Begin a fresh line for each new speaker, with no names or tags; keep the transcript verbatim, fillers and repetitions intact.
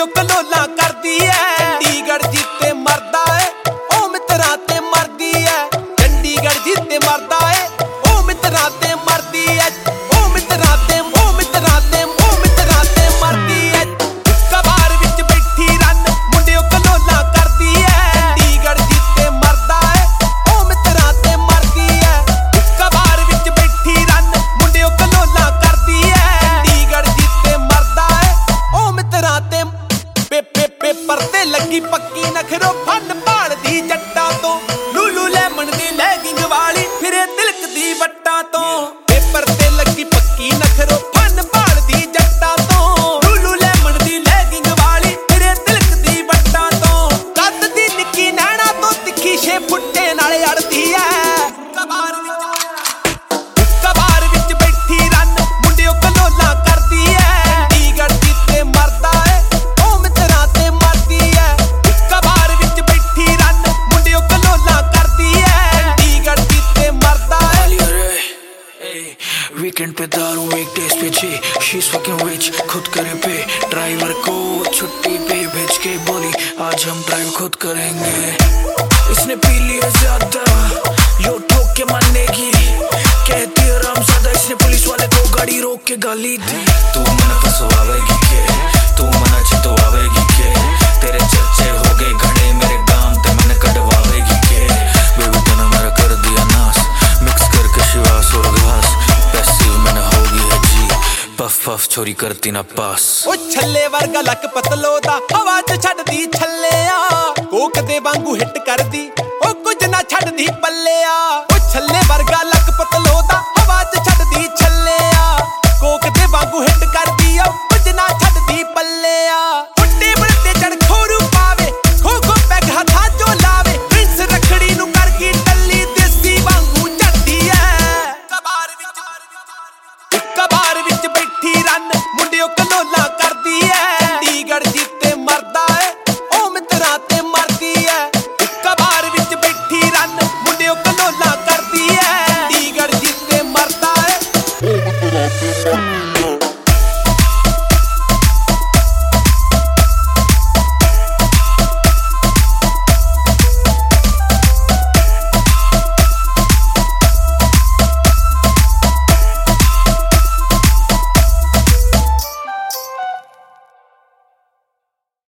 ਮੁੰਡਿਓ ਕਲੋਲਾਂ ਕਰਦੀ ਐ। ਚੰਡੀਗੜ੍ਹ ਜਿੱਤੇ ਮਰਦਾ ਏ ਉਹ ਮਿੱਤਰਾਂ ਤੇ ਮਰਦੀ ਐ। ਚੰਡੀਗੜ੍ਹ ਜਿੱਤੇ ਮਰਦਾ ਏ ਉਹ ਮਿੱਤਰਾਂ ਤੇ ਮਰਦੀ ਐ। ਉਹ ਮਿੱਤਰਾਂ ਤੇ ਉਹ ਮਿੱਤਰਾਂ ਤੇ ਉਹ ਮਿੱਤਰਾਂ ਤੇ ਮਰਦੀ ਐ। ਕਬਾਰ ਵਿੱਚ ਬੈਠੀ ਰੰਨ ਮੁੰਡਿਓ ਕਲੋਲਾਂ ਕਰਦੀ ਐ। ਚੰਡੀਗੜ੍ਹ ਜਿੱਤੇ ਮਰਦਾ ਏ ਉਹ ਮਿੱਤਰਾਂ ਤੇ ਮਰਦੀ ਐ। ਕਬਾਰ ਵਿੱਚ ਬੈਠੀ ਰੰਨ ਮੁੰਡਿਓ ਕਲੋਲਾਂ ਕਰਦੀ ਐ। ਚੰਡੀਗੜ੍ਹ ਜਿੱਤੇ ਮਰਦਾ ਏ ਉਹ ਮਿੱਤਰਾਂ ਤੇ ਪੇ ਪੇਪਰ ਤੇ ਲੱਗੀ ਪੱਕੀ ਨਖਰੋ ਫਨ ਭਾਲਦੀ ਜੱਟਾਂ ਤੋਂ। ਲੂਲੂ ਲੈਮਨ ਦੀ ਲੈਗਿੰਗ ਵਾਲੀ ਫਿਰੇ ਤਿਲਕਦੀ ਵੱਟਾਂ ਤੋਂ। ਪੇਪਰ ਤੇ ਲੱਗੀ ਪੱਕੀ ਨਖਰੋ ਫਨ ਭਾਲਦੀ ਜੱਟਾਂ ਤੋਂ। ਲੂਲੂ ਲੈਮਨ ਦੀ ਲੈਗਿੰਗ ਵਾਲੀ ਫਿਰੇ ਤਿਲਕਦੀ ਵੱਟਾਂ ਤੋਂ। ਕੱਦ ਦੀ ਨਿੱਕੀ ਨੈਣਾ ਤੋਂ ਤਿੱਖੀ ਛੇ ਫੁੱਟੇ ਨਾਲ ਅੜਦੀ ਐ। ਕਬਾਰ ਵਿੱਚ ਕਬਾਰ ਵਿੱਚ ਬੈਠੀ ਰੰਨ ਮੁੰਡਿਓ ਕਲੋਲਾਂ ਕਰਦੀ ਐ। ਚੰਡੀਗੜ੍ਹ ਜਿੱਤੇ ਮਰਦਾ ਏ ਉਹ ਮਿੱਤਰਾਂ ਤੇ ਮਰਦੀ ਐ। ਕਬਾਰ ਵਿੱਚ ਬੈਠੀ ਰੰਨ ਮੁੰਡਿਓ ਕਲੋਲਾਂ ਕਰਦੀ ਐ। ਚੰਡੀਗੜ੍ਹ ਜਿੱਤੇ ਮਰਦਾ ਏ।
वीकेंड पे दारू वीकडेज पे जी शीज फकिंग रिच खुद करे पे ड्राइवर को छुट्टी पे भेज के बोली आज हम ड्राइव खुद करेंगे। इसने पी लिया ज्यादा यो ठोक के मानेगी कहती है रामज़ादा। इसने पुलिस वाले को गाड़ी रोक के गाली दी। तू मन फसवावेगी के तू मन चितवावेगी के तेरे चर्चे हो गए घड़े मेरे गांव ते मन कटवावेगी के। बेबी तूने मेरा कर दिया नाश मिक्स करके शिवास और घास पैसिव मैंने होगी है जी पफ पफ छोरी करती ना पास।
ਉਹ ਛੱਲੇ ਵਰਗਾ ਲੱਕ ਪਤਲੋ ਦਾ ਹਵਾ ਚ ਛੱਡਦੀ ਛੱਲਿਆ। ਕੋਕ ਦੇ ਵਾਂਗੂ ਹਿੱਟ ਕਰਦੀ ਉਹ ਕੁਝ ਨਾ ਛੱਡਦੀ ਪੱਲਿਆ। ਉਹ ਛੱਲੇ ਵਰਗਾ ਲੱਕ ਪਤਲੋ